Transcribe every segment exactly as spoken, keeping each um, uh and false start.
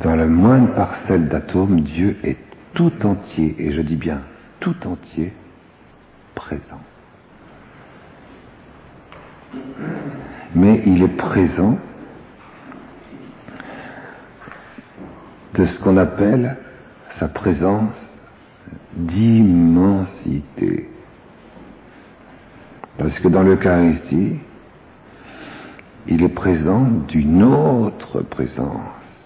dans la moindre parcelle d'atome, Dieu est tout entier, et je dis bien tout entier, présent. Mais il est présent de ce qu'on appelle sa présence d'immensité. Parce que dans l'Eucharistie, il est présent d'une autre présence,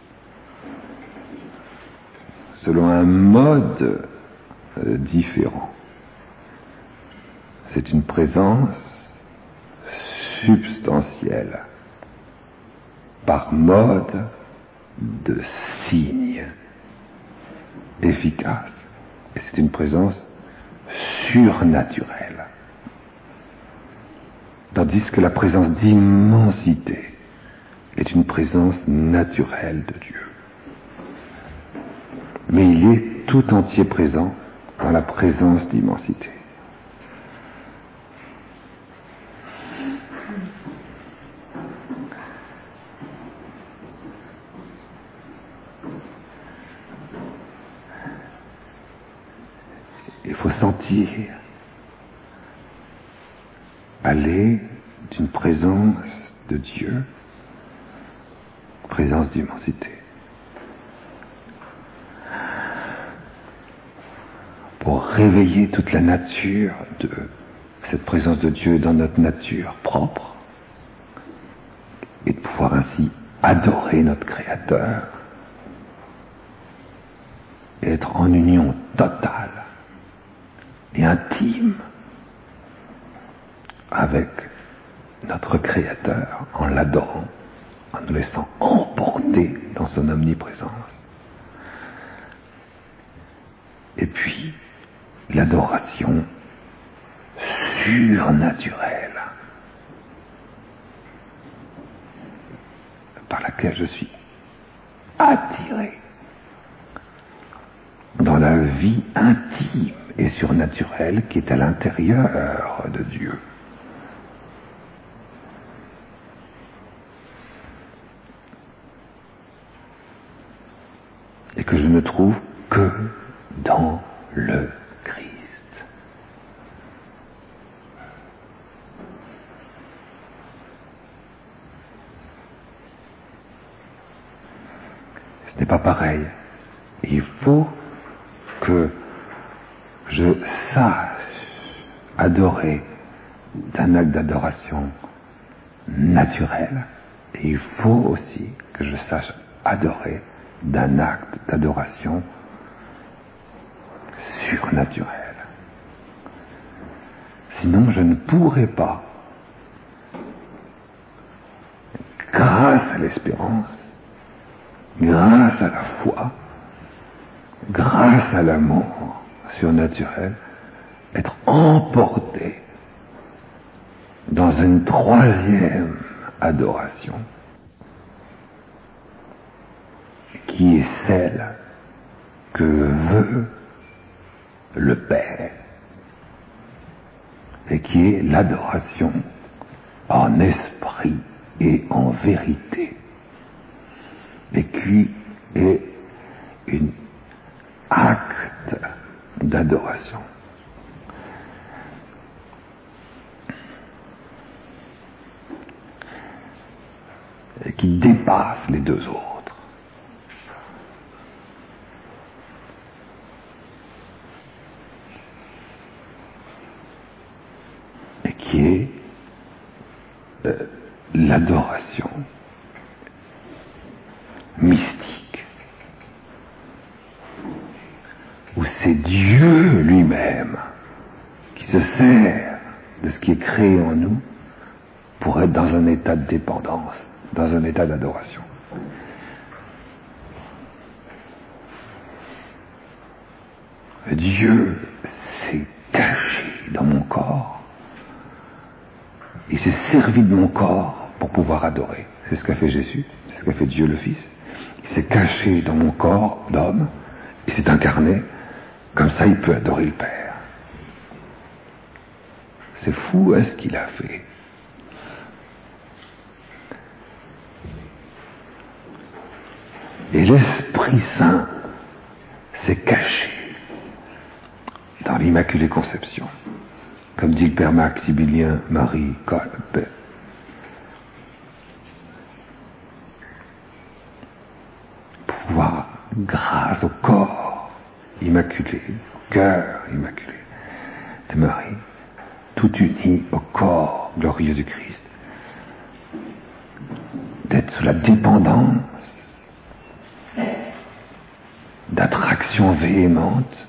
selon un mode euh, différent. C'est une présence substantielle, par mode de signe efficace. Et c'est une présence surnaturelle. Tandis que la présence d'immensité est une présence naturelle de Dieu. Mais il est tout entier présent dans la présence d'immensité. Il faut sentir aller d'une présence de Dieu, présence d'immensité, pour réveiller toute la nature de cette présence de Dieu dans notre nature propre, et de pouvoir ainsi adorer notre Créateur et être en union totale et intime avec notre Créateur en l'adorant, en nous laissant emporter dans son omniprésence. Et puis, l'adoration surnaturelle par laquelle je suis attiré dans la vie intime et surnaturelle qui est à l'intérieur de Dieu. Et que je ne trouve que dans le Christ. Ce n'est pas pareil. Il faut que je sache adorer d'un acte d'adoration naturel, et il faut aussi que je sache adorer d'un acte d'adoration surnaturel. Sinon, je ne pourrai pas, grâce à l'espérance, grâce à la foi, grâce à l'amour surnaturel, être emporté dans une troisième adoration qui est celle que veut le Père et qui est l'adoration en esprit et en vérité, et qui est un acte d'adoration. Et qui dépasse les deux autres. Et qui est euh, l'adoration mystique, où c'est Dieu lui-même qui se sert de ce qui est créé en nous pour être dans un état de dépendance, dans un état d'adoration. Dieu s'est caché dans mon corps, il s'est servi de mon corps pour pouvoir adorer. C'est ce qu'a fait Jésus, c'est ce qu'a fait Dieu le Fils. Il s'est caché dans mon corps d'homme, il s'est incarné, comme ça il peut adorer le Père. C'est fou, hein, ce qu'il a fait. Et l'Esprit Saint s'est caché dans l'Immaculée Conception. Comme dit le Père Maximilien Marie Kolbe. Pour pouvoir, grâce au corps immaculé, au cœur immaculé de Marie, tout uni au corps glorieux du Christ, d'être sous la dépendance d'attraction véhémente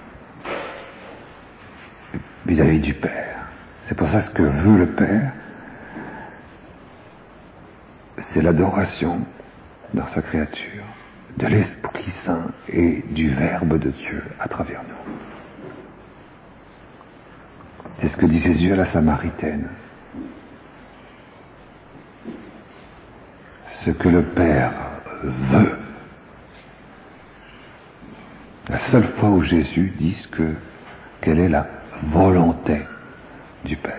vis-à-vis du Père. C'est pour ça que ce que veut le Père, c'est l'adoration dans sa créature de l'Esprit Saint et du Verbe de Dieu à travers nous. C'est ce que dit Jésus à la Samaritaine. Ce que le Père veut. La seule fois où Jésus dit que quelle est la volonté du Père,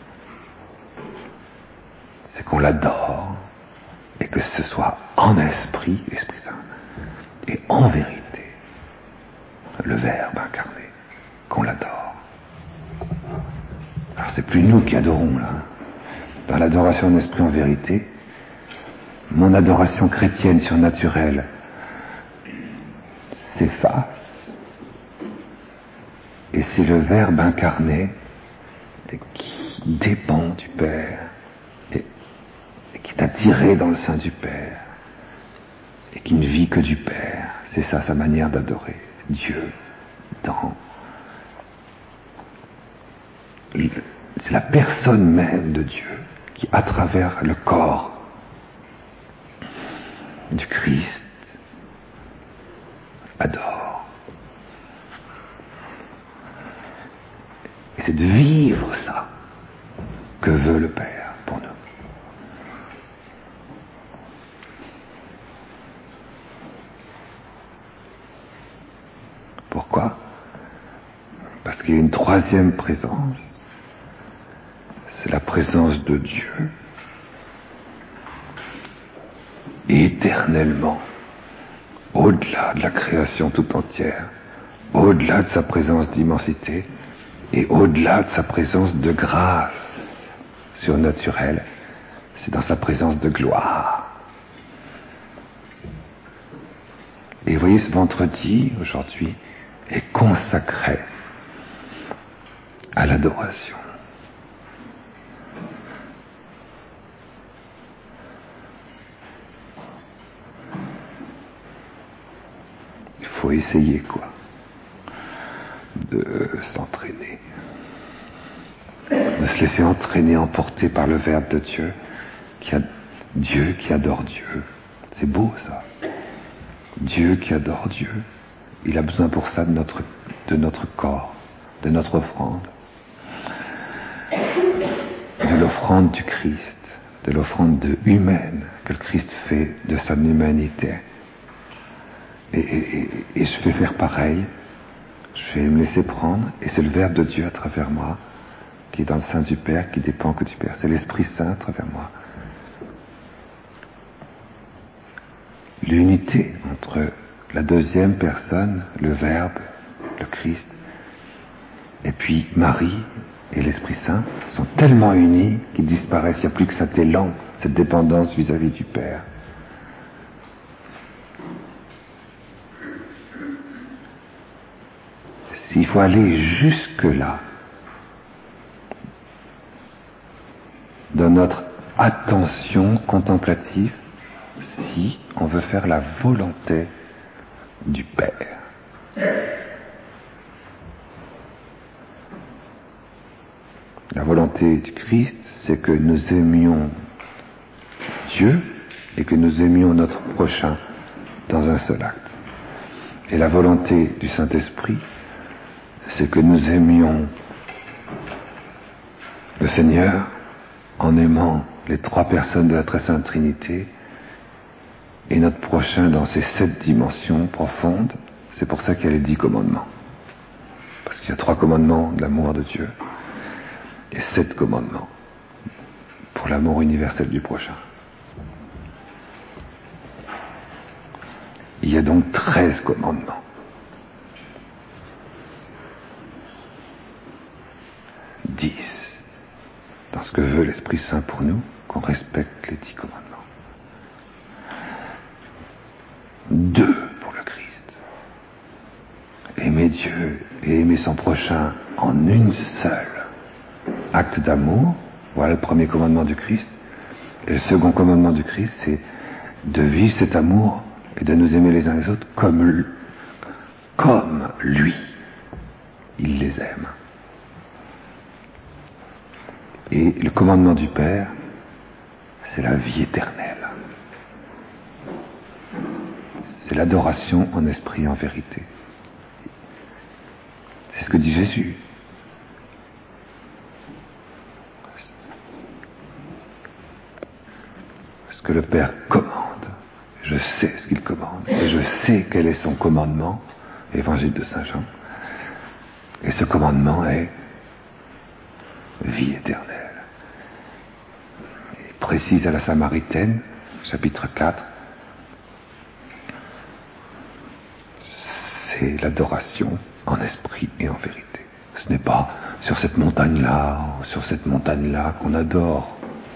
c'est qu'on l'adore et que ce soit en esprit, l'Esprit Saint, et en vérité, le Verbe incarné, qu'on l'adore. Alors c'est plus nous qui adorons là. Dans l'adoration en esprit en vérité, mon adoration chrétienne surnaturelle s'efface, et c'est le Verbe incarné qui dépend du Père et, et qui est attiré dans le sein du Père et qui ne vit que du Père. C'est ça sa manière d'adorer Dieu dans c'est la personne même de Dieu qui, à travers le corps du Christ, adore. Et c'est de vivre ça que veut le Père pour nous. Pourquoi ? Parce qu'il y a une troisième présence. C'est la présence de Dieu, éternellement, au-delà de la création tout entière, au-delà de sa présence d'immensité, et au-delà de sa présence de grâce surnaturelle, c'est dans sa présence de gloire. Et vous voyez, ce vendredi, aujourd'hui, est consacré à l'adoration. Il faut essayer, quoi, de s'entraîner, de se laisser entraîner, emporter par le Verbe de Dieu, qui a Dieu qui adore Dieu. C'est beau, ça. Dieu qui adore Dieu. Il a besoin pour ça de notre, de notre corps, de notre offrande, de l'offrande du Christ, de l'offrande de humaine que le Christ fait de sa humanité. Et, et, et, et je vais faire pareil, je vais me laisser prendre, et c'est le Verbe de Dieu à travers moi, qui est dans le sein du Père, qui dépend que du Père. C'est l'Esprit Saint à travers moi. L'unité entre la deuxième personne, le Verbe, le Christ, et puis Marie et l'Esprit Saint sont tellement unis qu'ils disparaissent. Il n'y a plus que cet élan, cette dépendance vis-à-vis du Père. S'il faut aller jusque-là, dans notre attention contemplative, si on veut faire la volonté du Père. La volonté du Christ, c'est que nous aimions Dieu et que nous aimions notre prochain dans un seul acte. Et la volonté du Saint-Esprit, c'est que nous aimions le Seigneur en aimant les trois personnes de la Très Sainte Trinité et notre prochain dans ces sept dimensions profondes. C'est pour ça qu'il y a les dix commandements. Parce qu'il y a trois commandements de l'amour de Dieu et sept commandements pour l'amour universel du prochain. Il y a donc treize commandements. Dix. Dans ce que veut l'Esprit Saint pour nous, qu'on respecte les dix commandements. Deux pour le Christ. Aimer Dieu et aimer son prochain en une seule. Acte d'amour, voilà le premier commandement du Christ. Et le second commandement du Christ, c'est de vivre cet amour et de nous aimer les uns les autres comme lui. Comme lui, il les aime. Et le commandement du Père, c'est la vie éternelle. C'est l'adoration en esprit et en vérité. C'est ce que dit Jésus. Ce que le Père commande, je sais ce qu'il commande, et je sais quel est son commandement, Évangile de Saint Jean. Et ce commandement est vie éternelle. Il précise à la Samaritaine, chapitre quatre, c'est l'adoration en esprit et en vérité. Ce n'est pas sur cette montagne-là, ou sur cette montagne-là qu'on adore.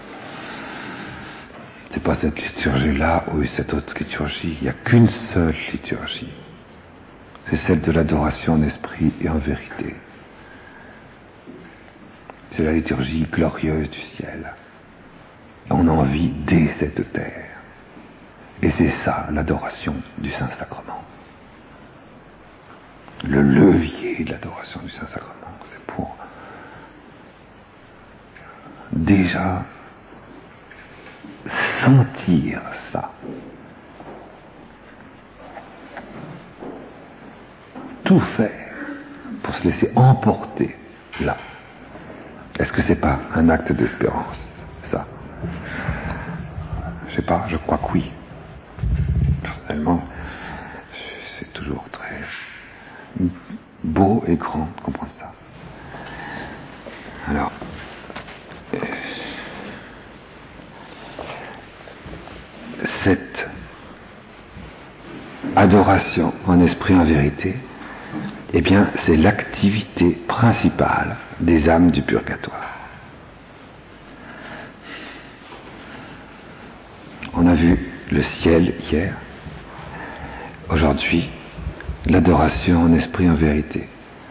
C'est pas cette liturgie-là ou cette autre liturgie. Il n'y a qu'une seule liturgie. C'est celle de l'adoration en esprit et en vérité. C'est la liturgie glorieuse du ciel. On en vit dès cette terre. Et c'est ça, l'adoration du Saint-Sacrement. Le levier de l'adoration du Saint-Sacrement, c'est pour déjà sentir ça. Tout faire pour se laisser emporter là. Est-ce que c'est pas un acte d'espérance, ça? Je sais pas, je crois que oui. Personnellement, c'est toujours très beau et grand de comprendre ça. Alors, euh, cette adoration en esprit en vérité, eh bien, c'est l'activité principale des âmes du purgatoire. On a vu le ciel hier. Aujourd'hui, l'adoration en esprit en vérité.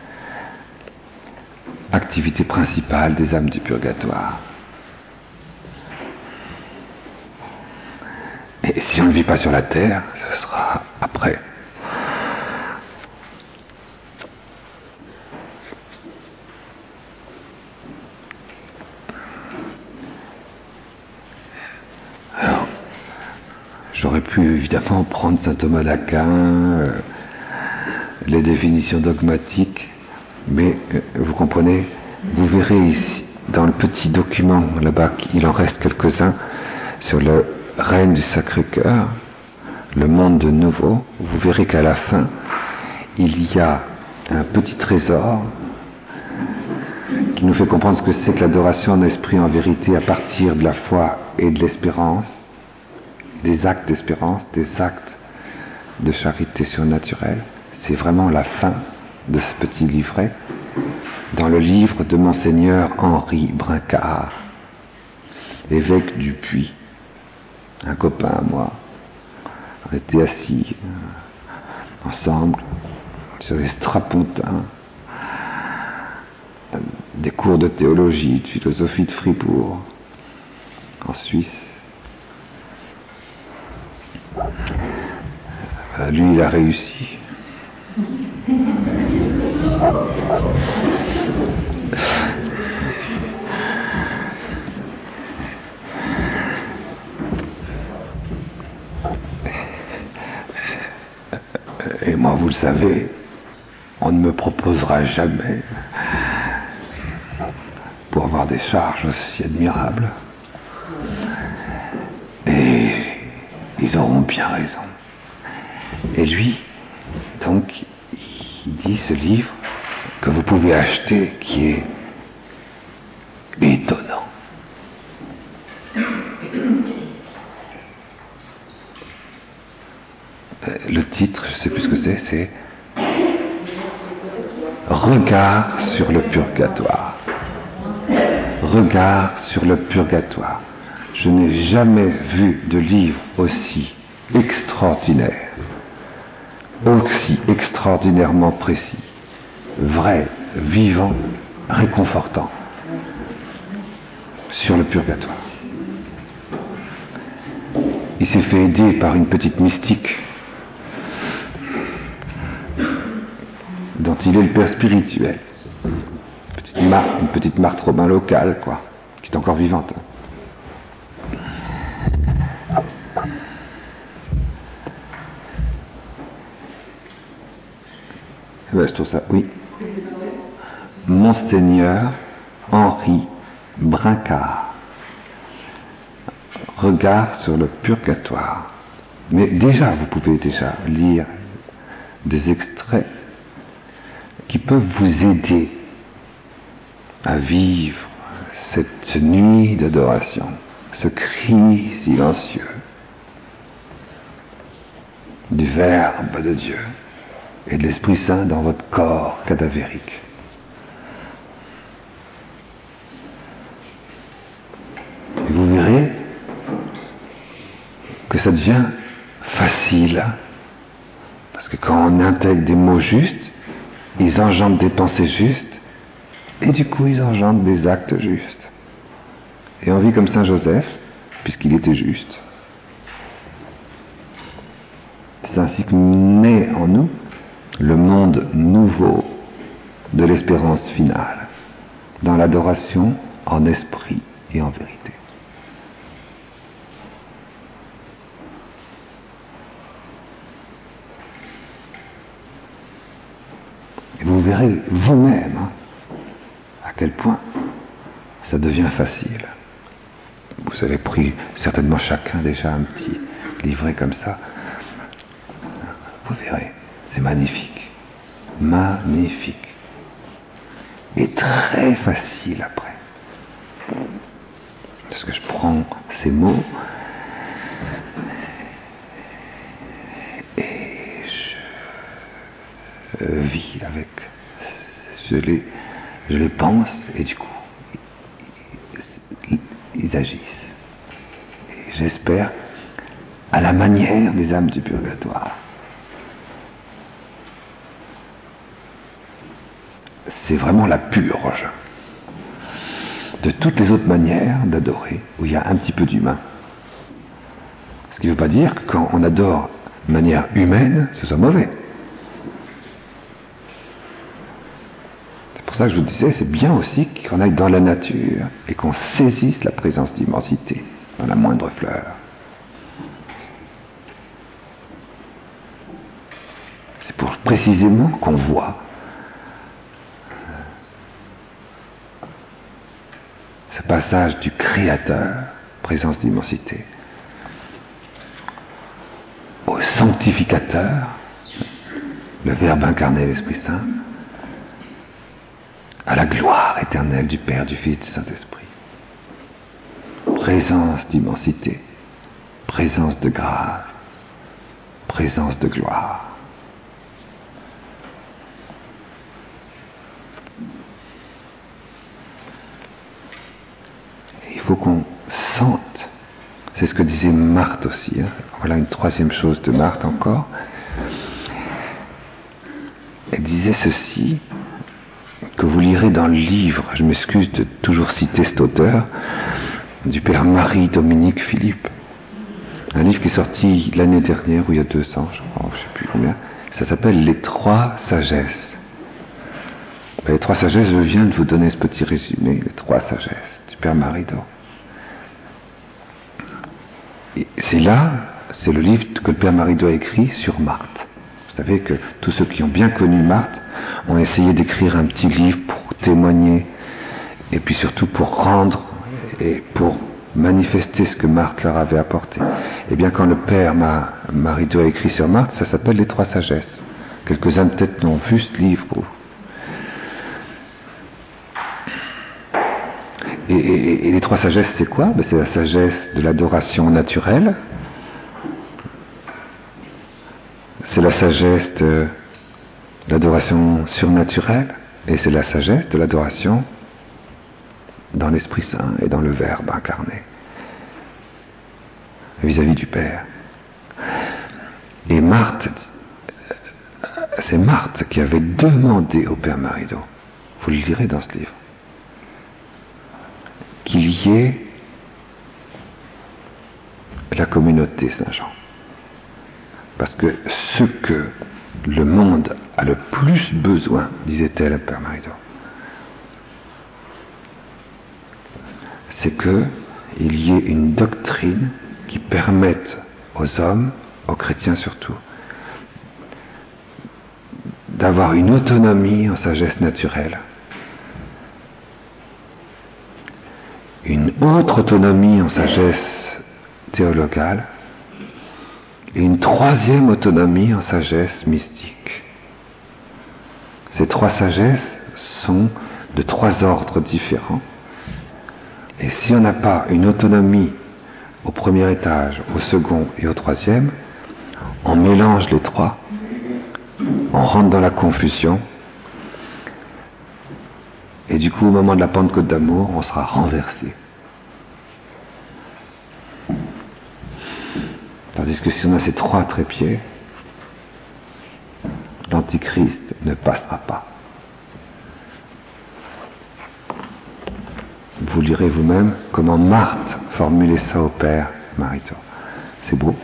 Activité principale des âmes du purgatoire. Et si on ne vit pas sur la terre, ce sera après. Alors, j'aurais pu évidemment prendre saint Thomas d'Aquin, euh, les définitions dogmatiques, mais euh, vous comprenez, vous verrez ici, dans le petit document là-bas, il en reste quelques-uns, sur le règne du Sacré-Cœur, le monde de nouveau, vous verrez qu'à la fin, il y a un petit trésor qui nous fait comprendre ce que c'est que l'adoration en esprit en vérité à partir de la foi et de l'espérance, des actes d'espérance, des actes de charité surnaturelle. C'est vraiment la fin de ce petit livret dans le livre de Monseigneur Henri Brincard, évêque du Puy, un copain à moi. On était assis euh, ensemble sur les strapontins euh, des cours de théologie, de philosophie de Fribourg, en Suisse. Euh, lui, il a réussi. Et moi, vous le savez, on ne me proposera jamais, pour avoir des charges aussi admirables. Et ils auront bien raison. Et lui, donc, il dit ce livre que vous pouvez acheter, qui est étonnant. Le titre, je ne sais plus ce que c'est, c'est Regard sur le purgatoire. Regard sur le purgatoire. Je n'ai jamais vu de livre aussi extraordinaire, aussi extraordinairement précis, vrai, vivant, réconfortant sur le purgatoire. Il s'est fait aider par une petite mystique dont il est le père spirituel. Une petite Marthe, une petite Marthe Robin locale, quoi, qui est encore vivante. Ouais, je trouve ça, oui. Monseigneur Henri Brincard. Regard sur le purgatoire. Mais déjà, vous pouvez déjà lire des extraits qui peuvent vous aider à vivre cette nuit d'adoration, ce cri silencieux du Verbe de Dieu et de l'Esprit Saint dans votre corps cadavérique. Et vous verrez que ça devient facile, parce que quand on intègre des mots justes, ils engendrent des pensées justes, et du coup ils engendrent des actes justes. Et on vit comme Saint Joseph, puisqu'il était juste. C'est ainsi que naît en nous le monde nouveau de l'espérance finale, dans l'adoration en esprit et en vérité. Et vous verrez vous-même hein, à quel point ça devient facile. Vous avez pris certainement chacun déjà un petit livret comme ça. Vous verrez, c'est magnifique. Magnifique. Et très facile après. Parce que je prends ces mots et je vis avec. Je les, je les pense et du coup, ils agissent. Et j'espère à la manière des âmes du purgatoire. C'est vraiment la purge de toutes les autres manières d'adorer où il y a un petit peu d'humain. Ce qui ne veut pas dire que quand on adore de manière humaine, ce soit mauvais. C'est pour ça que je vous disais, c'est bien aussi qu'on aille dans la nature et qu'on saisisse la présence d'immensité dans la moindre fleur. C'est pour précisément qu'on voit ce passage du Créateur, présence d'immensité, au Sanctificateur, le Verbe incarné, l'Esprit Saint, à la gloire éternelle du Père, du Fils, du Saint-Esprit. Présence d'immensité, présence de grâce, présence de gloire. Il faut qu'on sente, c'est ce que disait Marthe aussi, hein. Voilà une troisième chose de Marthe encore. Elle disait ceci, que vous lirez dans le livre, je m'excuse de toujours citer cet auteur, du père Marie-Dominique Philippe. Un livre qui est sorti l'année dernière, ou il y a deux ans, je crois, je ne sais plus combien. Ça s'appelle Les Trois Sagesses. Les Trois Sagesses, je viens de vous donner ce petit résumé, Les Trois Sagesses, du père Marie-Do. Et c'est là, c'est le livre que le père Marie-Do a écrit sur Marthe. Vous savez que tous ceux qui ont bien connu Marthe ont essayé d'écrire un petit livre pour témoigner et puis surtout pour rendre et pour manifester ce que Marthe leur avait apporté. Et bien quand le père Marie-Do a écrit sur Marthe, ça s'appelle Les Trois Sagesses. Quelques-uns peut-être l'ont vu ce livre. Et, et, et les Trois Sagesses, c'est quoi? Ben, c'est la sagesse de l'adoration naturelle, c'est la sagesse de l'adoration surnaturelle, et c'est la sagesse de l'adoration dans l'Esprit Saint et dans le Verbe incarné, vis-à-vis du Père. Et Marthe, c'est Marthe qui avait demandé au Père Marido, vous le lirez dans ce livre, qu'il y ait la communauté Saint-Jean. Parce que ce que le monde a le plus besoin, disait-elle à Père Marido, c'est qu'il y ait une doctrine qui permette aux hommes, aux chrétiens surtout, d'avoir une autonomie en sagesse naturelle, une autre autonomie en sagesse théologale, et une troisième autonomie en sagesse mystique. Ces trois sagesses sont de trois ordres différents. Et si on n'a pas une autonomie au premier étage, au second et au troisième, on mélange les trois, on rentre dans la confusion, et du coup, au moment de la Pentecôte d'amour, on sera renversé. Tandis que si on a ces trois trépieds, l'Antichrist ne passera pas. Vous lirez vous-même comment Marthe formulait ça au Père Marido. C'est beau.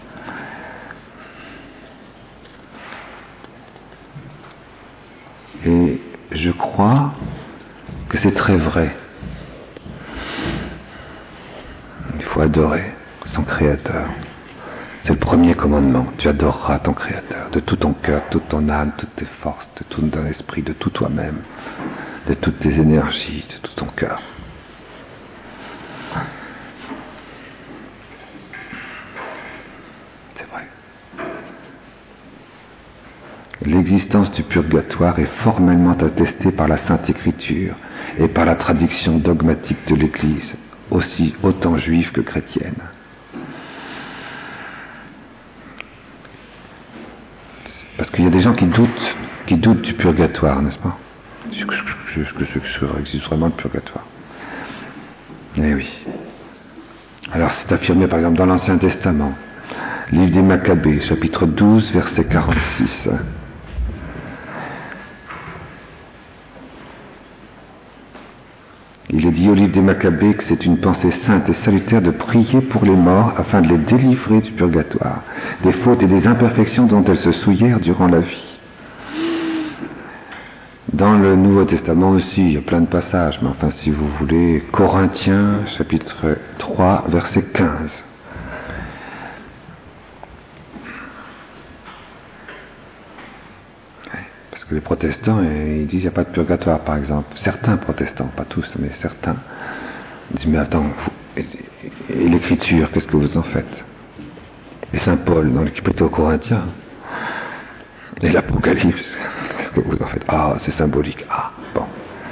Et je crois que c'est très vrai. Il faut adorer son Créateur. C'est le premier commandement. Tu adoreras ton Créateur de tout ton cœur, toute ton âme, toutes tes forces, de tout ton esprit, de tout toi-même, de toutes tes énergies, de tout ton cœur. C'est vrai. L'existence du purgatoire est formellement attestée par la Sainte Écriture et par la tradition dogmatique de l'Église, aussi autant juive que chrétienne. Parce qu'il y a des gens qui doutent, qui doutent du purgatoire, n'est-ce pas? Est-ce que, que existe vraiment le purgatoire? Eh oui. Alors c'est affirmé par exemple dans l'Ancien Testament, livre des Maccabées, chapitre douze, verset quarante-six. Il est dit au livre des Maccabées que c'est une pensée sainte et salutaire de prier pour les morts afin de les délivrer du purgatoire, des fautes et des imperfections dont elles se souillèrent durant la vie. Dans le Nouveau Testament aussi, il y a plein de passages, mais enfin si vous voulez, Corinthiens, chapitre trois, verset quinze. Parce que les protestants, ils disent qu'il n'y a pas de purgatoire, par exemple. Certains protestants, pas tous, mais certains, ils disent, mais attends, et, et l'écriture, qu'est-ce que vous en faites? Et Saint Paul, dans l'Épître aux Corinthiens, et l'Apocalypse, qu'est-ce que vous en faites? Ah, c'est symbolique. Ah, bon.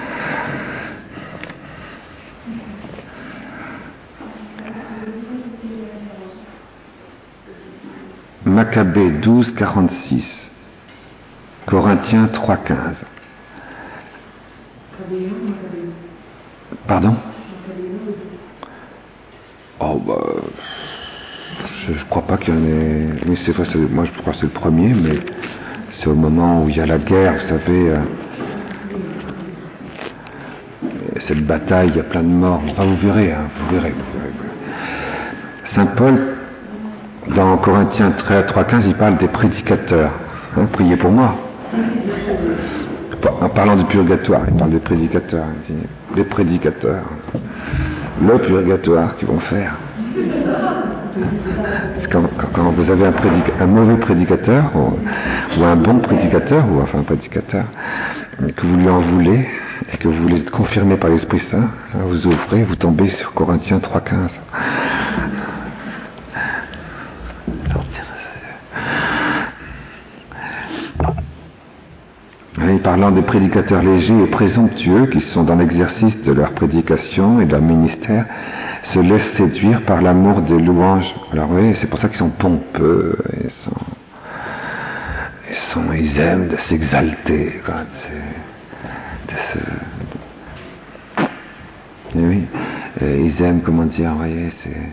Maccabée douze, quarante-six. Corinthiens trois, quinze. Pardon? Oh, bah. Je ne crois pas qu'il y en ait. Oui, c'est vrai, c'est... moi je crois que c'est le premier, mais c'est au moment où il y a la guerre, vous savez. Euh... Cette bataille, il y a plein de morts. Enfin, vous verrez, hein, vous verrez, vous verrez. Saint Paul, dans Corinthiens trois, quinze, il parle des prédicateurs. Hein, priez pour moi. En parlant du purgatoire, il parle des prédicateurs. Il dit, les prédicateurs, le purgatoire qu'ils vont faire. Quand, quand, quand vous avez un, prédic, un mauvais prédicateur, ou, ou un bon prédicateur, ou enfin un prédicateur, que vous lui en voulez, et que vous voulez être confirmé par l'Esprit Saint, vous ouvrez, vous tombez sur Corinthiens trois, quinze. Et parlant des prédicateurs légers et présomptueux qui sont dans l'exercice de leur prédication et de leur ministère, se laissent séduire par l'amour des louanges. Alors oui, c'est pour ça qu'ils sont pompeux. Ils sont... sont, ils aiment de s'exalter, quoi, de se... Et oui, et ils aiment, comment dire, vous voyez, c'est...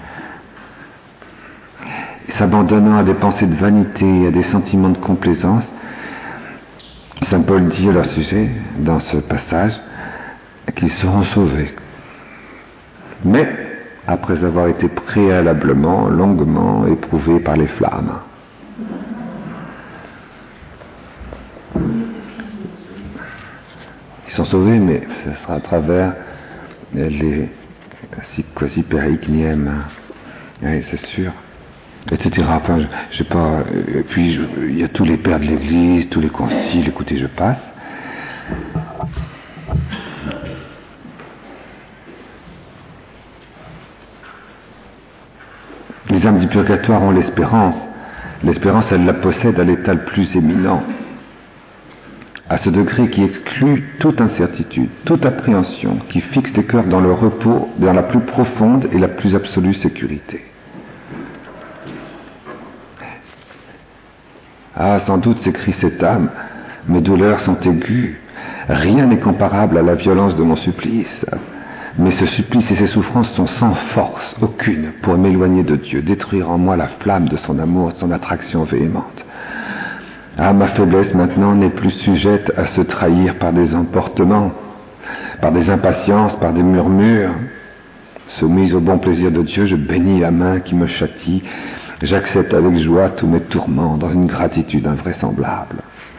S'abandonnant à des pensées de vanité, à des sentiments de complaisance, Saint Paul dit à leur sujet, dans ce passage, qu'ils seront sauvés. Mais, après avoir été préalablement, longuement éprouvés par les flammes. Ils sont sauvés, mais ce sera à travers les quasi péricnièmes, oui, c'est sûr, et cetera. Enfin, je, je sais pas. Et puis, je, il y a tous les pères de l'Église, tous les conciles. Écoutez, je passe. Les âmes du purgatoire ont l'espérance. L'espérance, elle la possède à l'état le plus éminent, à ce degré qui exclut toute incertitude, toute appréhension, qui fixe les cœurs dans le repos, dans la plus profonde et la plus absolue sécurité. Ah, sans doute, s'écrie cette âme, mes douleurs sont aiguës, rien n'est comparable à la violence de mon supplice. Mais ce supplice et ces souffrances sont sans force aucune pour m'éloigner de Dieu, détruire en moi la flamme de son amour, son attraction véhémente. Ah, ma faiblesse maintenant n'est plus sujette à se trahir par des emportements, par des impatiences, par des murmures. Soumise au bon plaisir de Dieu, je bénis la main qui me châtie, j'accepte avec joie tous mes tourments dans une gratitude invraisemblable.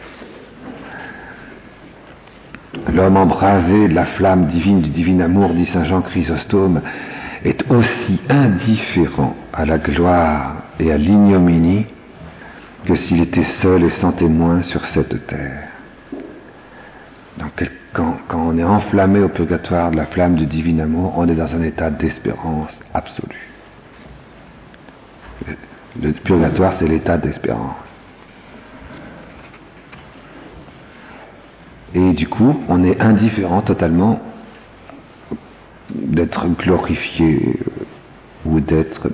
L'homme embrasé de la flamme divine du divin amour, dit saint Jean Chrysostome, est aussi indifférent à la gloire et à l'ignominie que s'il était seul et sans témoin sur cette terre. Donc quand, quand on est enflammé au purgatoire de la flamme du divin amour, on est dans un état d'espérance absolue. Le purgatoire, c'est l'état d'espérance. Et du coup, on est indifférent totalement d'être glorifié ou d'être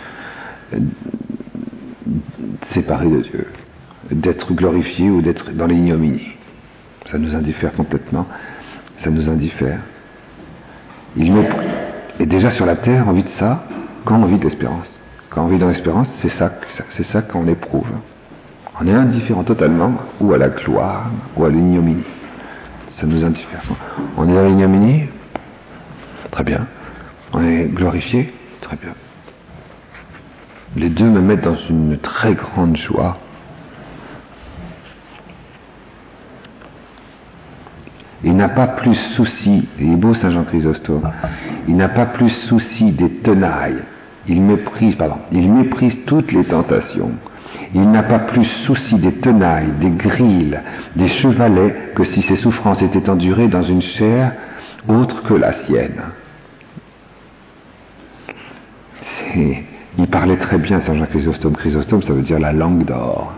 séparé de Dieu, d'être glorifié ou d'être dans l'ignominie. Ça nous indiffère complètement, ça nous indiffère. Il me... Et déjà sur la terre, on vit de ça quand on vit de l'espérance. Quand on vit dans l'espérance, c'est ça, c'est ça qu'on éprouve. On est indifférent totalement ou à la gloire ou à l'ignominie. Ça nous indiffère. On est dans l'ignominie, très bien. On est glorifié, très bien. Les deux me mettent dans une très grande joie. Il n'a pas plus souci, et il est beau saint Jean Chrysostome, il n'a pas plus souci des tenailles, il méprise, pardon, il méprise toutes les tentations. Il n'a pas plus souci des tenailles, des grilles, des chevalets que si ses souffrances étaient endurées dans une chair autre que la sienne. C'est... Il parlait très bien, saint Jean Chrysostome. Chrysostome, ça veut dire la langue d'or.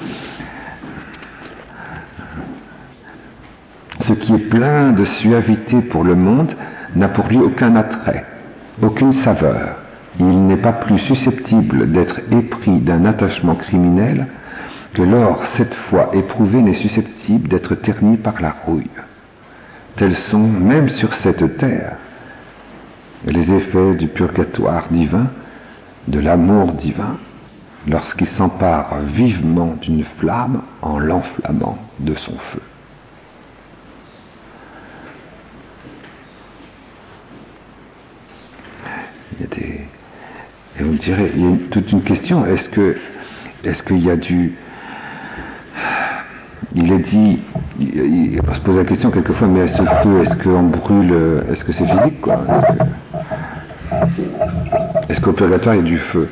Ce qui est plein de suavité pour le monde n'a pour lui aucun attrait, aucune saveur. Il n'est pas plus susceptible d'être épris d'un attachement criminel que l'or, cette fois éprouvé, n'est susceptible d'être terni par la rouille. Tels sont, même sur cette terre, les effets du purgatoire divin, de l'amour divin, lorsqu'il s'empare vivement d'une flamme en l'enflammant de son feu. Il y a des... Et vous me direz, il y a toute une question, est-ce que, est-ce qu'il y a du... Il est dit, il, il, on se pose la question quelquefois, mais ce feu, est-ce qu'on brûle, est-ce que c'est physique, quoi? Est-ce, que, est-ce qu'au purgatoire, il y a du feu?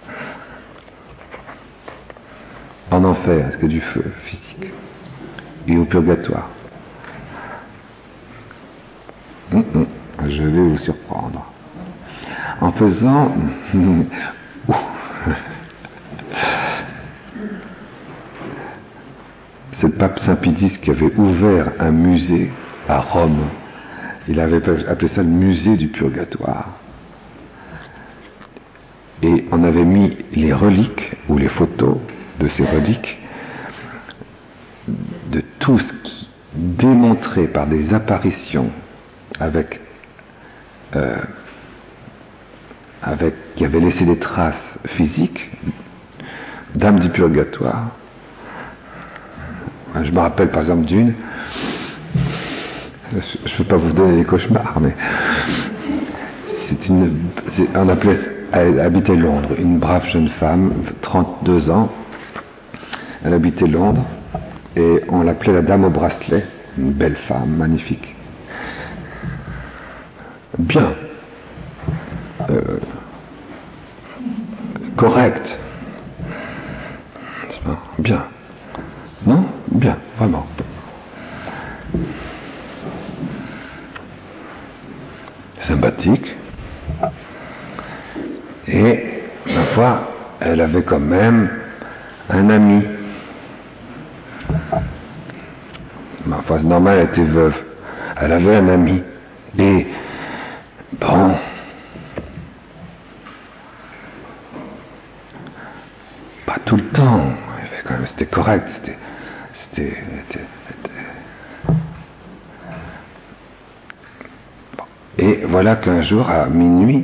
En enfer, est-ce qu'il y a du feu physique? Et au purgatoire? Hum, hum, je vais vous surprendre. En faisant... C'est le pape Saint Pie qui avait ouvert un musée à Rome. Il avait appelé ça le musée du purgatoire. Et on avait mis les reliques, ou les photos de ces reliques, tout ce qui démontré par des apparitions avec, euh, avec qui avaient laissé des traces physiques d'âmes du purgatoire. Je me rappelle par exemple d'une, je ne veux pas vous donner des cauchemars, mais c'est une, c'est, on appelait, elle habitait Londres, une brave jeune femme, trente-deux ans, elle habitait Londres, et on l'appelait la dame au bracelet, une belle femme, magnifique. Bien. Euh, correcte. Bien. Non ? Bien, vraiment. Sympathique. Et, ma foi, elle avait quand même un ami. Ma foi, c'est normal, elle était veuve. Elle avait un ami. Et, bon, pas tout le temps. Quand même, c'était correct. C'était, c'était, c'était, c'était... Bon. Et voilà qu'un jour, à minuit,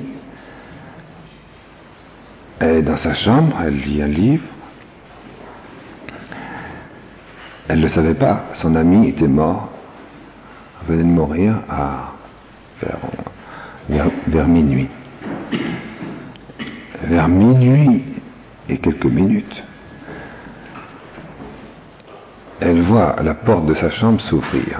elle est dans sa chambre, elle lit un livre. Elle ne le savait pas, son ami était mort, venait de mourir à, vers, vers, vers minuit. Vers minuit et quelques minutes, elle voit la porte de sa chambre s'ouvrir.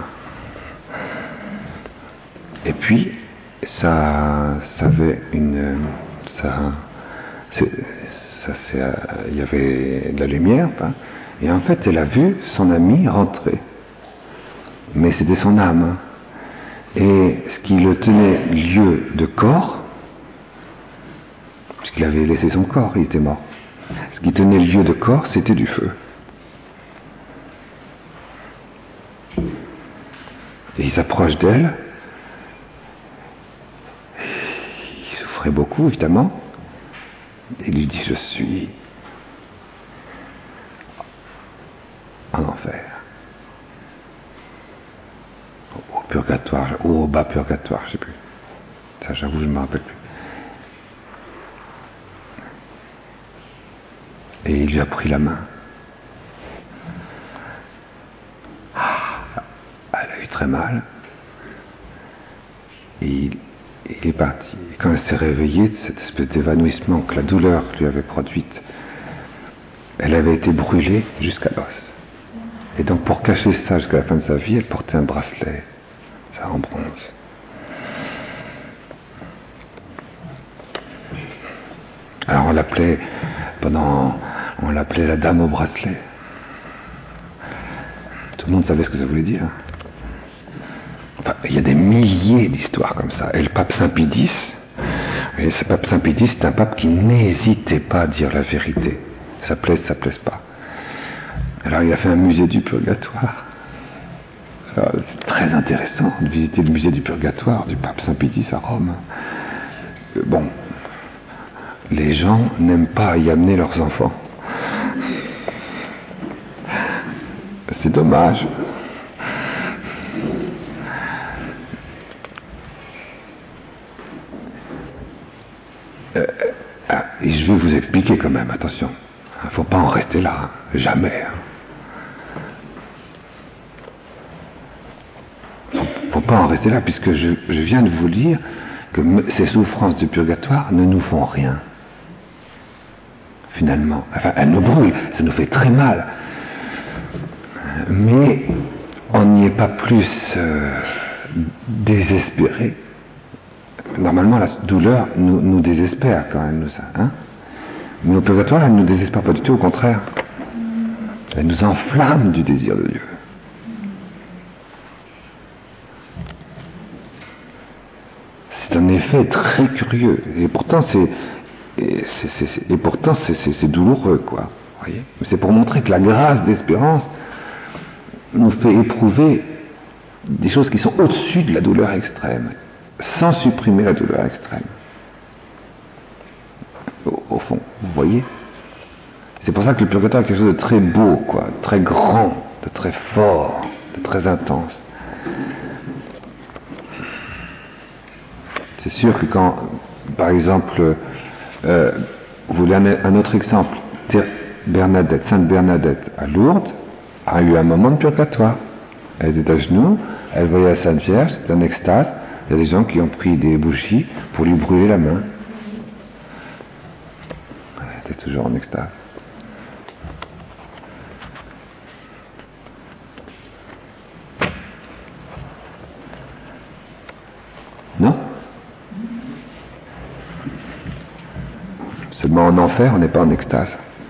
Et puis, ça, ça avait une... Ça, c'est, ça, c'est, il y avait de la lumière, hein. Et en fait, elle a vu son ami rentrer. Mais c'était son âme. Et ce qui le tenait lieu de corps, puisqu'il avait laissé son corps, il était mort. Ce qui tenait lieu de corps, c'était du feu. Et il s'approche d'elle. Il souffrait beaucoup, évidemment. Et il lui dit, je suis en enfer. Au purgatoire, ou au bas purgatoire, je ne sais plus. Ça, j'avoue, je ne me rappelle plus. Et il lui a pris la main. Elle a eu très mal. Et il, il est parti. Et quand elle s'est réveillée de cette espèce d'évanouissement que la douleur lui avait produite, elle avait été brûlée jusqu'à l'os. Et donc pour cacher ça jusqu'à la fin de sa vie, elle portait un bracelet, ça en bronze. Alors on l'appelait, pendant, on l'appelait la dame au bracelet. Tout le monde savait ce que ça voulait dire. Enfin, il y a des milliers d'histoires comme ça. Et le pape Saint Pie X, et ce pape Saint Pie X, c'est un pape qui n'hésitait pas à dire la vérité. Ça plaise, ça plaise pas. Alors il a fait un musée du purgatoire. Alors, c'est très intéressant de visiter le musée du purgatoire du pape Saint Pie X à Rome. Euh, bon, les gens n'aiment pas y amener leurs enfants. C'est dommage. Euh, ah, et je vais vous expliquer quand même, attention. Il ne faut pas en rester là, jamais. Il ne faut pas en rester là, puisque je, je viens de vous dire que ces souffrances du purgatoire ne nous font rien. Finalement. Enfin, elles nous brûlent, ça nous fait très mal. Mais on n'y est pas plus euh, désespéré. Normalement, la douleur nous, nous désespère quand même, nous, hein. Mais au purgatoire, elle ne nous désespère pas du tout, au contraire. Elle nous enflamme du désir de Dieu. C'est un effet très curieux. Et pourtant, c'est, et, c'est, c'est, c'est, et pourtant, c'est, c'est, c'est douloureux, quoi. Voyez ? Mais c'est pour montrer que la grâce d'espérance nous fait éprouver des choses qui sont au-dessus de la douleur extrême, sans supprimer la douleur extrême. Au, au fond, vous voyez ? C'est pour ça que le purgatoire est quelque chose de très beau, quoi, très grand, de très fort, de très intense. C'est sûr que quand, par exemple, euh, vous voulez un, un autre exemple, Bernadette, Sainte Bernadette à Lourdes a eu un moment de purgatoire. Elle était à genoux, elle voyait la Sainte Vierge, c'était en extase. Il y a des gens qui ont pris des bougies pour lui brûler la main. Elle était toujours en extase. Non? Seulement en enfer, on n'est pas en extase.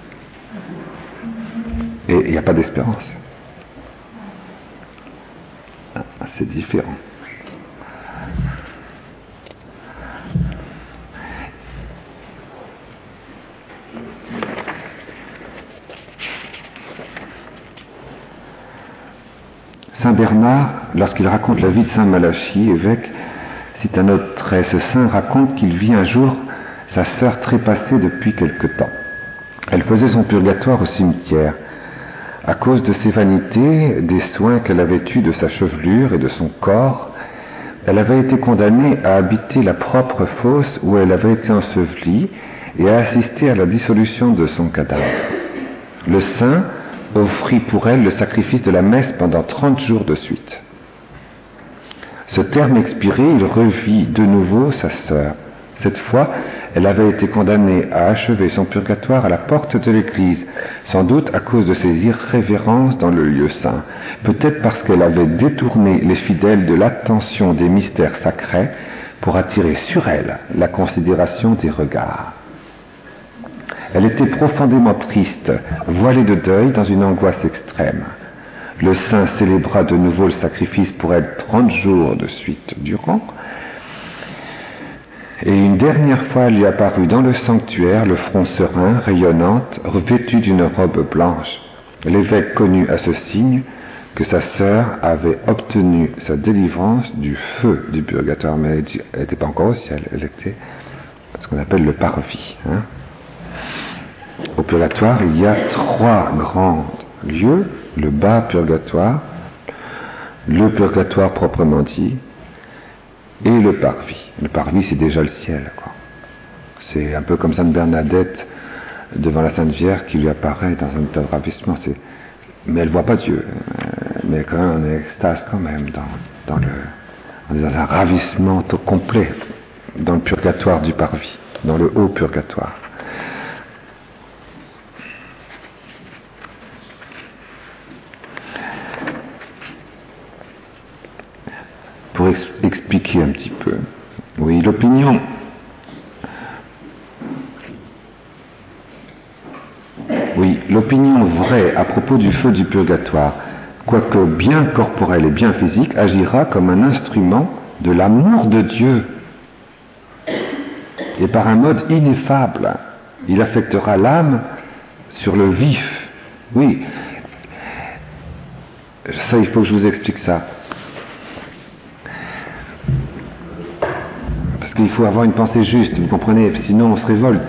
Et il n'y a pas d'espérance. C'est différent. Saint Bernard, lorsqu'il raconte la vie de Saint Malachie, évêque, cite un autre trait. Ce saint raconte qu'il vit un jour sa sœur trépassée depuis quelque temps. Elle faisait son purgatoire au cimetière. À cause de ses vanités, des soins qu'elle avait eus de sa chevelure et de son corps, elle avait été condamnée à habiter la propre fosse où elle avait été ensevelie et à assister à la dissolution de son cadavre. Le saint offrit pour elle le sacrifice de la messe pendant trente jours de suite. Ce terme expiré, il revit de nouveau sa sœur. Cette fois, elle avait été condamnée à achever son purgatoire à la porte de l'église, sans doute à cause de ses irrévérences dans le lieu saint, peut-être parce qu'elle avait détourné les fidèles de l'attention des mystères sacrés pour attirer sur elle la considération des regards. Elle était profondément triste, voilée de deuil dans une angoisse extrême. Le saint célébra de nouveau le sacrifice pour elle trente jours de suite durant, et une dernière fois elle lui apparut dans le sanctuaire, le front serein, rayonnante, revêtue d'une robe blanche. L'évêque connut à ce signe que sa sœur avait obtenu sa délivrance du feu du purgatoire, mais elle n'était pas encore au ciel, elle était ce qu'on appelle le parvis. Hein. Au purgatoire, il y a trois grands lieux, le bas purgatoire, le purgatoire proprement dit, et le parvis. Le parvis, c'est déjà le ciel, quoi. C'est un peu comme Sainte Bernadette devant la Sainte Vierge qui lui apparaît dans un état de ravissement. C'est... Mais elle ne voit pas Dieu. Mais quand même, on est extase quand même. Dans, dans le... On est dans un ravissement complet dans le purgatoire du parvis, dans le haut purgatoire. Pour ex- expliquer un petit peu. Oui, l'opinion. Oui, l'opinion vraie à propos du feu du purgatoire, quoique bien corporel et bien physique, agira comme un instrument de l'amour de Dieu. Et par un mode ineffable, il affectera l'âme sur le vif. Oui, ça, il faut que je vous explique ça. Il faut avoir une pensée juste, vous comprenez, sinon on se révolte.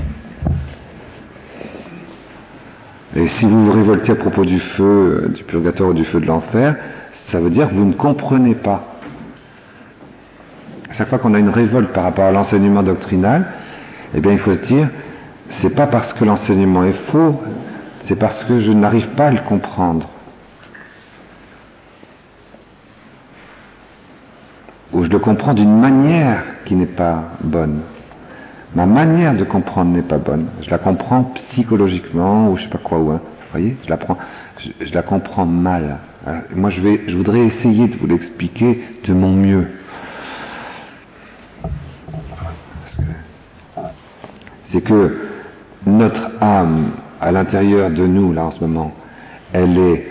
Et si vous vous révoltez à propos du feu, du purgatoire ou du feu de l'enfer, ça veut dire que vous ne comprenez pas. À chaque fois qu'on a une révolte par rapport à l'enseignement doctrinal, eh bien il faut se dire, c'est pas parce que l'enseignement est faux, c'est parce que je n'arrive pas à le comprendre. Ou je le comprends d'une manière qui n'est pas bonne. Ma manière de comprendre n'est pas bonne. Je la comprends psychologiquement ou je sais pas quoi. Ou, hein. Vous voyez, je la, prends, je, je la comprends mal. Alors, moi, je, vais, je voudrais essayer de vous l'expliquer de mon mieux. C'est que notre âme, à l'intérieur de nous, là en ce moment, elle est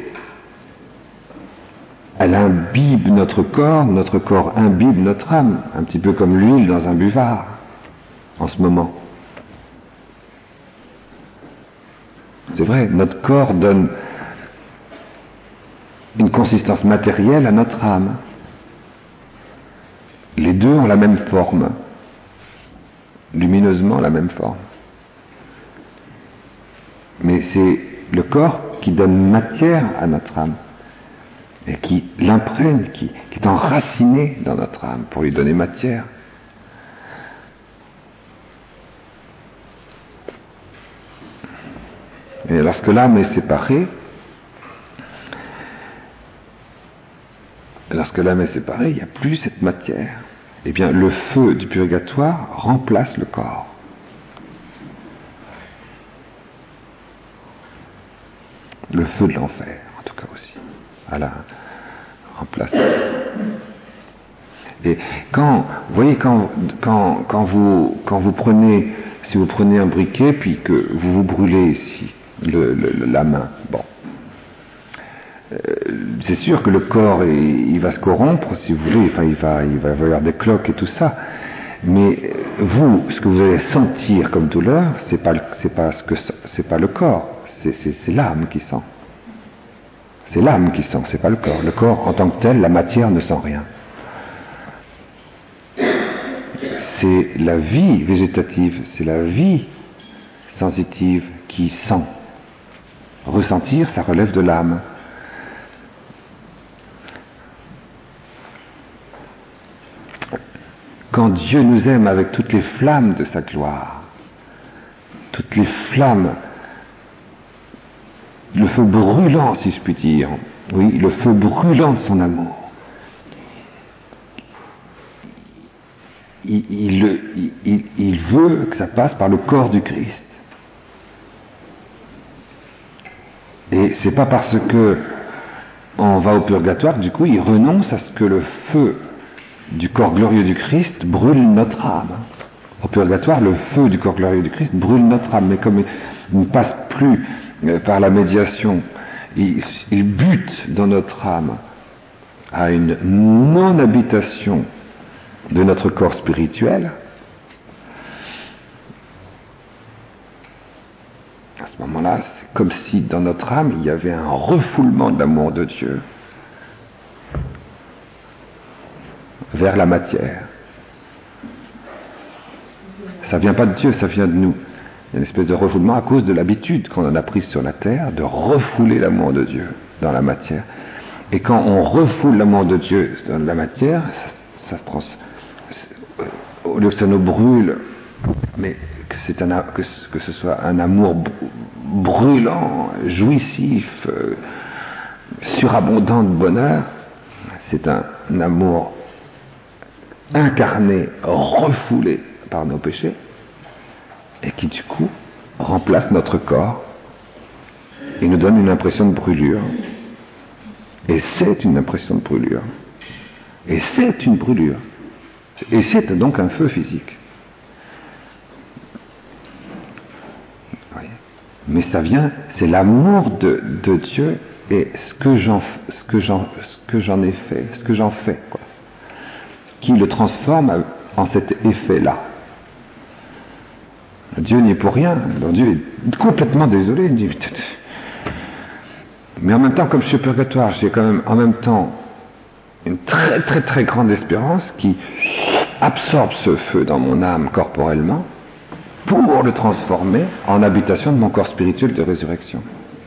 Elle imbibe notre corps, notre corps imbibe notre âme, un petit peu comme l'huile dans un buvard, en ce moment. C'est vrai, notre corps donne une consistance matérielle à notre âme. Les deux ont la même forme, lumineusement la même forme. Mais c'est le corps qui donne matière à notre âme, et qui l'imprègne, qui, qui est enraciné dans notre âme pour lui donner matière. Et lorsque l'âme est séparée, lorsque l'âme est séparée, il n'y a plus cette matière. Eh bien, le feu du purgatoire remplace le corps. Le feu de l'enfer, en tout cas aussi. Voilà, remplace. Et quand, vous voyez, quand, quand, quand, vous, quand vous prenez, si vous prenez un briquet, puis que vous vous brûlez ici, le, le, la main, bon. Euh, c'est sûr que le corps, il, il va se corrompre, si vous voulez, enfin, il va, il va y avoir des cloques et tout ça. Mais vous, ce que vous allez sentir comme douleur, c'est pas, c'est pas ce que, c'est pas le corps, c'est, c'est, c'est l'âme qui sent. C'est l'âme qui sent, c'est pas le corps. Le corps, en tant que tel, la matière ne sent rien. C'est la vie végétative, c'est la vie sensitive qui sent. Ressentir, ça relève de l'âme. Quand Dieu nous aime avec toutes les flammes de sa gloire, toutes les flammes, le feu brûlant, si je puis dire, oui, le feu brûlant de son amour, il, il, il, il veut que ça passe par le corps du Christ. Et c'est pas parce que on va au purgatoire que du coup il renonce à ce que le feu du corps glorieux du Christ brûle notre âme. Au purgatoire, le feu du corps glorieux du Christ brûle notre âme, mais comme il ne passe plus par la médiation, il, il bute dans notre âme à une non-habitation de notre corps spirituel. À ce moment-là, c'est comme si dans notre âme, il y avait un refoulement de l'amour de Dieu vers la matière. Ça vient pas de Dieu, ça vient de nous. Il y a une espèce de refoulement à cause de l'habitude qu'on en a prise sur la terre de refouler l'amour de Dieu dans la matière. Et quand on refoule l'amour de Dieu dans la matière, ça, ça se trans... au lieu que ça nous brûle, mais que, c'est un, que, que ce soit un amour brûlant, jouissif, euh, surabondant de bonheur, c'est un, un amour incarné, refoulé par nos péchés, et qui du coup remplace notre corps et nous donne une impression de brûlure. Et c'est une impression de brûlure. Et c'est une brûlure. Et c'est donc un feu physique. Voyez. Mais ça vient, c'est l'amour de, de Dieu et ce que j'en, ce que j'en, ce que j'en ai fait, ce que j'en fais, quoi, qui le transforme en cet effet-là. Dieu n'y est pour rien. Alors Dieu est complètement désolé. Il dit, mais en même temps, comme je suis au purgatoire, j'ai quand même en même temps une très très très grande espérance qui absorbe ce feu dans mon âme corporellement pour le transformer en habitation de mon corps spirituel de résurrection.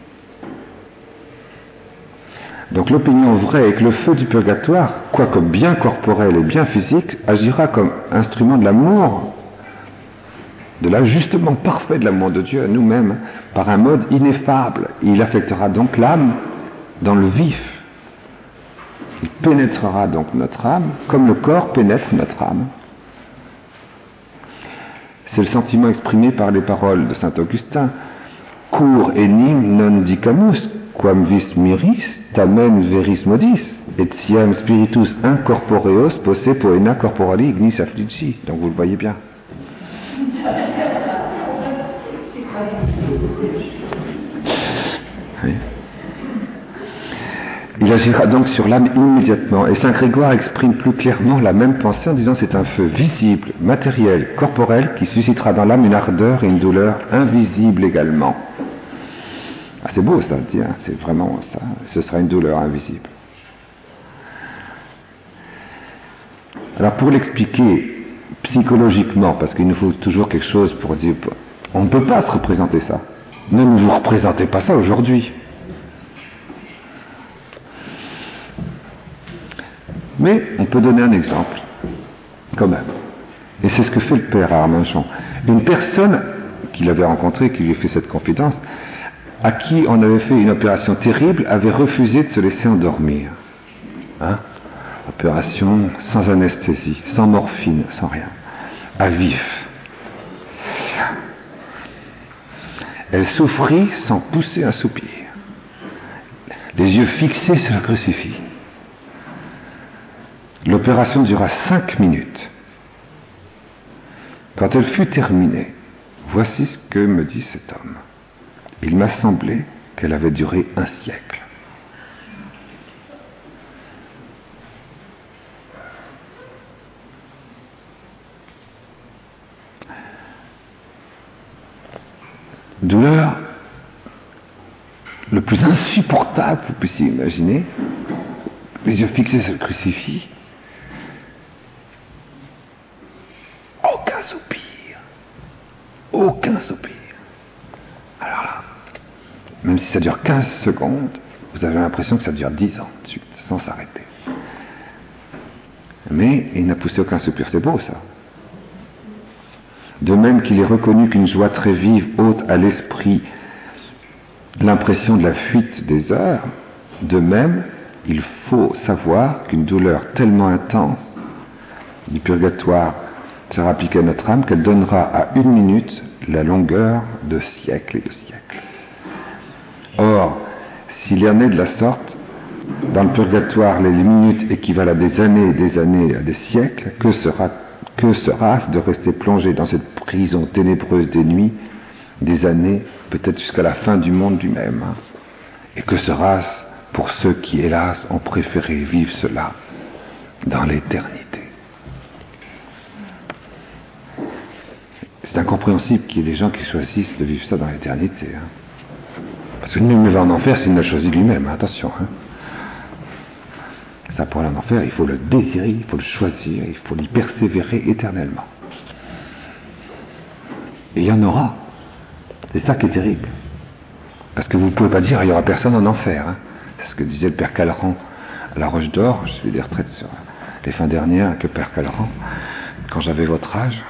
Donc l'opinion vraie est que le feu du purgatoire, quoique bien corporel et bien physique, agira comme instrument de l'amour, de l'ajustement parfait de l'amour de Dieu à nous-mêmes, par un mode ineffable. Il affectera donc l'âme dans le vif. Il pénétrera donc notre âme, comme le corps pénètre notre âme. C'est le sentiment exprimé par les paroles de saint Augustin. Cur enim non dicamus, quam vis miris, tamen veris modis, et siem spiritus incorporeos posse poena corporali ignis affligi. Donc vous le voyez bien. Oui. Il agira donc sur l'âme immédiatement, et saint Grégoire exprime plus clairement la même pensée en disant c'est un feu visible, matériel, corporel, qui suscitera dans l'âme une ardeur et une douleur invisibles également. Ah, c'est beau ça, hein, c'est vraiment ça, ce sera une douleur invisible. Alors pour l'expliquer psychologiquement, parce qu'il nous faut toujours quelque chose pour dire, on ne peut pas se représenter ça. Ne vous représentez pas ça aujourd'hui. Mais on peut donner un exemple, quand même. Et c'est ce que fait le père Armanchon. Une personne qu'il avait rencontrée, qui lui a fait cette confidence, à qui on avait fait une opération terrible, avait refusé de se laisser endormir. Hein? Opération sans anesthésie, sans morphine, sans rien. À vif. Elle souffrit sans pousser un soupir. Les yeux fixés sur le crucifix. L'opération dura cinq minutes. Quand elle fut terminée, voici ce que me dit cet homme. Il m'a semblé qu'elle avait duré un siècle. Douleur le plus insupportable que vous puissiez imaginer, les yeux fixés sur le crucifix, aucun soupir, aucun soupir. Alors là, même si ça dure quinze secondes, vous avez l'impression que ça dure dix ans de suite, sans s'arrêter. Mais il n'a poussé aucun soupir, c'est beau ça. De même qu'il est reconnu qu'une joie très vive ôte à l'esprit l'impression de la fuite des heures, de même, il faut savoir qu'une douleur tellement intense du purgatoire sera appliquée à notre âme qu'elle donnera à une minute la longueur de siècles et de siècles. Or, s'il en est de la sorte, dans le purgatoire, les minutes équivalent à des années et des années, à des siècles, que sera Que sera-ce de rester plongé dans cette prison ténébreuse des nuits, des années, peut-être jusqu'à la fin du monde lui-même, hein? Et que sera-ce pour ceux qui, hélas, ont préféré vivre cela dans l'éternité? C'est incompréhensible qu'il y ait des gens qui choisissent de vivre ça dans l'éternité. Hein? Parce que nul ne va en enfer s'il ne choisit lui-même, hein? Attention. Hein? Ça, pour aller en enfer, il faut le désirer, il faut le choisir, il faut y persévérer éternellement. Et il y en aura. C'est ça qui est terrible. Parce que vous ne pouvez pas dire, il n'y aura personne en enfer. Hein. C'est ce que disait le père Caleran à la Roche d'Or. Je fais des retraites sur les fins dernières avec le père Caleran, quand j'avais votre âge.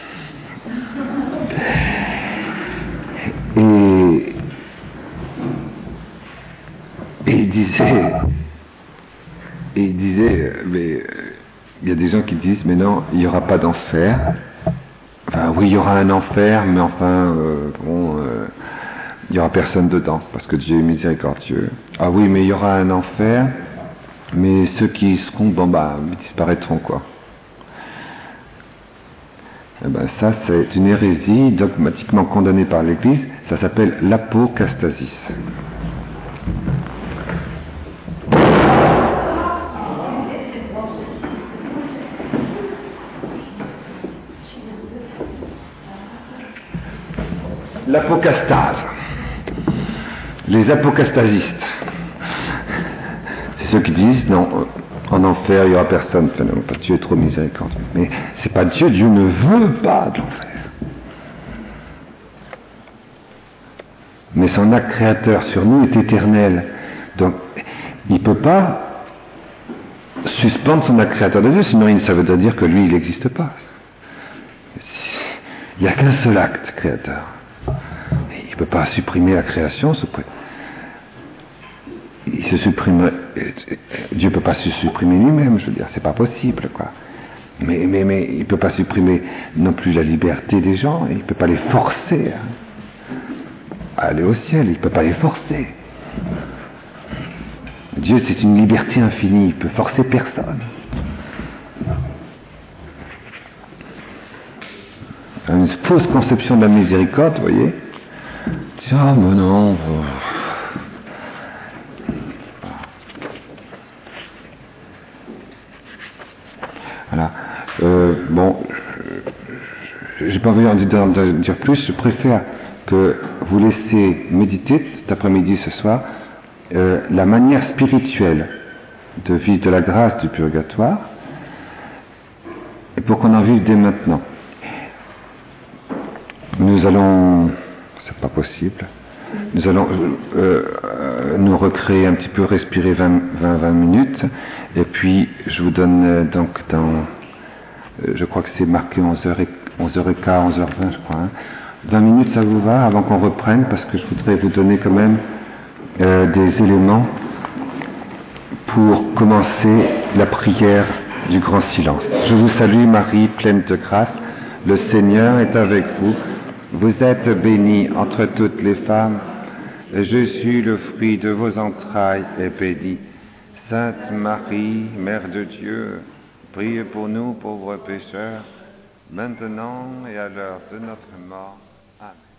Et, et il disait... Et il disait, mais il y a des gens qui disent, mais non, il n'y aura pas d'enfer. Enfin, oui, il y aura un enfer, mais enfin, euh, bon, euh, il n'y aura personne dedans, parce que Dieu est miséricordieux. Ah oui, mais il y aura un enfer, mais ceux qui y seront, bon, bah, ils disparaîtront, quoi. Eh ben, ça, c'est une hérésie dogmatiquement condamnée par l'Église. Ça s'appelle l'apocastasis. L'apocastase. Les apocastasistes. C'est ceux qui disent, non, en enfer, il n'y aura personne. Enfin, non, Dieu est trop miséricordieux. Mais c'est pas Dieu, Dieu ne veut pas de l'enfer. Mais son acte créateur sur nous est éternel. Donc, il ne peut pas suspendre son acte créateur de Dieu, sinon ça veut dire que lui, il n'existe pas. Il n'y a qu'un seul acte créateur. Il ne peut pas supprimer la création. Il se supprime. Dieu ne peut pas se supprimer lui-même, je veux dire, c'est pas possible, quoi. Mais, mais, mais il ne peut pas supprimer non plus la liberté des gens, il ne peut pas les forcer hein, à aller au ciel, il ne peut pas les forcer. Dieu, c'est une liberté infinie, il ne peut forcer personne. Une fausse conception de la miséricorde, vous voyez. Ah, mais non. Voilà. Euh, bon, j'ai pas envie d'en dire plus. Je préfère que vous laissiez méditer cet après-midi, ce soir, euh, la manière spirituelle de vivre de la grâce du purgatoire, et pour qu'on en vive dès maintenant. Nous allons, c'est pas possible, Nous allons euh, euh, nous recréer un petit peu, respirer vingt à vingt minutes, et puis je vous donne euh, donc dans, euh, je crois que c'est marqué onze heures quinze, onze heures vingt, je crois. Hein. vingt minutes, ça vous va, avant qu'on reprenne, parce que je voudrais vous donner quand même euh, des éléments pour commencer la prière du grand silence. Je vous salue Marie, pleine de grâce, le Seigneur est avec vous. Vous êtes bénie entre toutes les femmes, et Jésus, le fruit de vos entrailles, est béni. Sainte Marie, Mère de Dieu, priez pour nous pauvres pécheurs, maintenant et à l'heure de notre mort. Amen.